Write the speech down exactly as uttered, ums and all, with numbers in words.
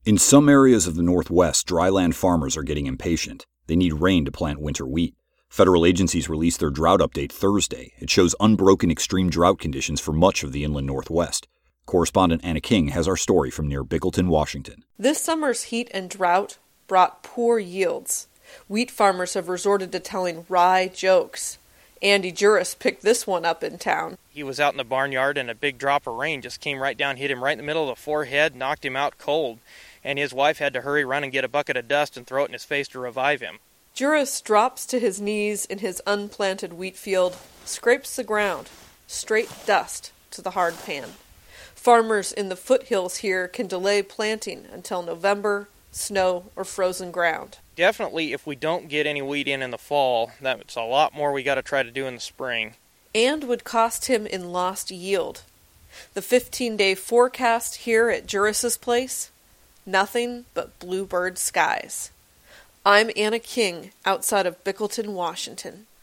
In some areas of the Northwest, dryland farmers are getting impatient. They need rain to plant winter wheat. Federal agencies released their drought update Thursday. It shows unbroken extreme drought conditions for much of the inland Northwest. Correspondent Anna King has our story from near Bickleton, Washington. This summer's heat and drought brought poor yields. Wheat farmers have resorted to telling wry jokes. Andy Juris picked this one up in town. He was out in the barnyard and a big drop of rain just came right down, hit him right in the middle of the forehead, knocked him out cold. And his wife had to hurry, run and get a bucket of dust and throw it in his face to revive him. Juris drops to his knees in his unplanted wheat field, scrapes the ground, straight dust to the hard pan. Farmers in the foothills here can delay planting until November, snow or frozen ground. Definitely, if we don't get any wheat in in the fall, that's a lot more we got to try to do in the spring. And would cost him in lost yield. The fifteen-day forecast here at Juris's place? Nothing but bluebird skies. I'm Anna King, outside of Bickleton, Washington.